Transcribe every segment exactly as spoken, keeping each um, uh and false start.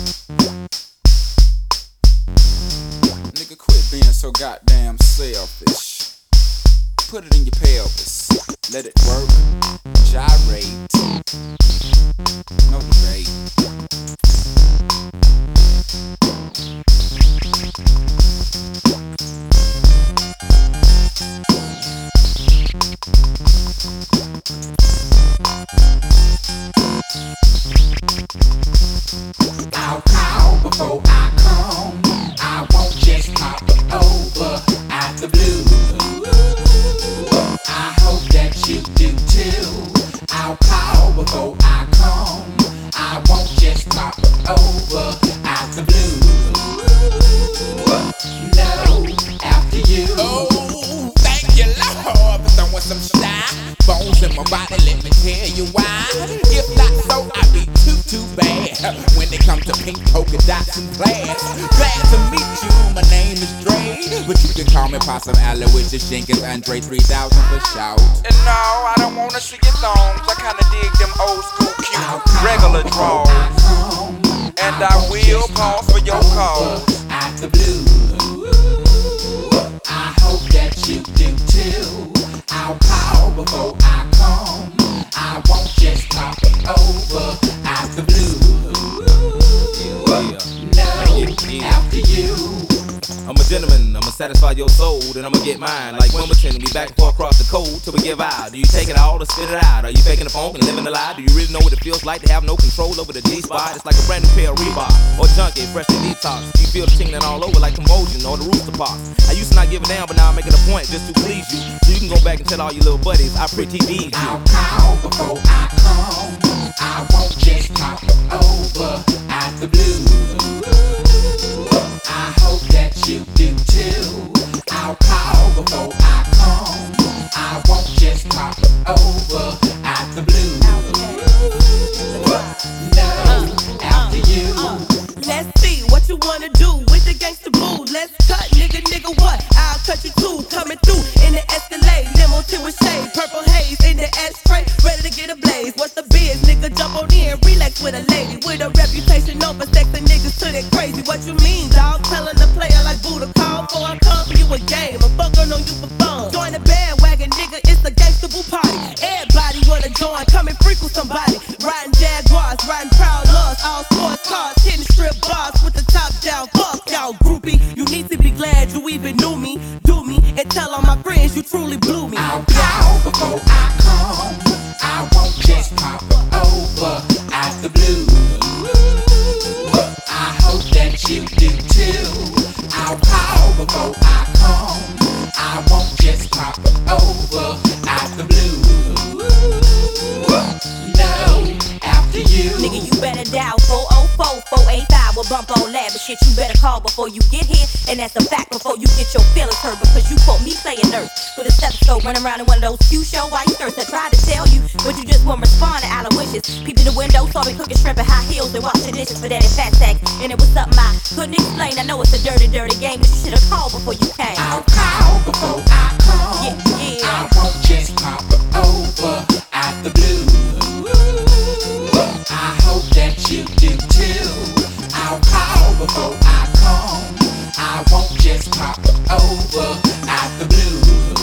Nigga, quit being so goddamn selfish. Put it in your pelvis. Let it work. Gyrate. No debate. I'll call before I come. I won't just pop over out the blue. I hope that you do too. I'll call before I come. I won't just pop over out the blue. No, after you. Oh, thank you, Lord, for throwing some shy bones in my body. Let me tell you why. If not so, I be too, too bad when it comes to pink polka dots and class. Glad to meet you. My name is Dre, but you can call me Possum Aloysius Jenkins Andre three thousand for shout. And no, I don't wanna see your thongs. I kinda dig them old school cute regular draws. And I will pause for your call. Out the blue. I hope that you do too. I'll call before I come. I won't just pop over out the blue. No, after you. I'm a gentleman, I'ma satisfy your soul, then I'ma get mine. Like Wimbledon, we back and forth across the cold till we give out. Do you take it all or spit it out? Are you faking the funk and living a lie? Do you really know what it feels like to have no control over the G-spot? It's like a brand new pair of Reebok or junkie, fresh and detox. You feel the tingling all over like convulsion or the rooster pox. I used to not give a damn, but now I'm making a point just to please you. So you can go back and tell all your little buddies I pretty D's you. I'll call before I come. I won't just pop over out the blue. I hope that you do too. I'll call before I come. I won't just pop over out the blue. No, after you. Let's see what you wanna do with the gangsta boo. Let's cut, nigga, nigga, what? I'll cut you too. Coming through in the Escalade, limo tin with shade, purple haze in the ashtray, ready to get a blaze. What's the biz, nigga? Jump on in, relax with a lady with a reputation over sexing niggas to that crazy. What you mean, dog? Telling the player like Buddha call for I come for you a game. I'm fucking on you for fun. Join the bandwagon, nigga. It's a gangsta boo party. Everybody wanna join, come and freak with somebody. Riding Jaguars, riding proud loves, all sports cars, hitting strip bars with the top down. Fuck y'all, groupie. You need to be glad you even knew me. Do me and tell all my friends you truly blew me. I'll call before I come. I won't just pop over out the blue. I hope that you do too. I'll call before I come. I won't just pop over out the blue. No, after you. Nigga, you better dial four oh four, four eight five or bump on lab. But shit, you better call before you get here. And that's a fact before you get your feelings hurt. Because you quote me playing nurse with a stethoscope, running around in one of those Q show white skirts. I tried to tell you, but you just won't respond to Aloysius. Peeped in the window, saw me cooking shrimp in high heels and washing dishes for daddy fat sack. And it was something I couldn't explain. I know it's a dirty, dirty game, but you should have called before you came. I'll call before I come. Yeah, yeah. I won't just pop over out the blue. I hope that you do too. I'll call before I come. I won't just pop over out the blue.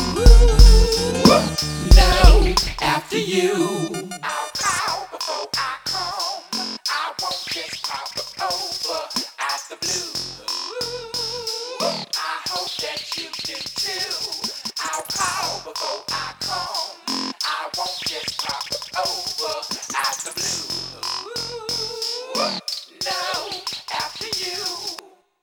No, after you. I'll call before I come. I won't just pop over out the blue. I hope that you do too. I'll call before I come.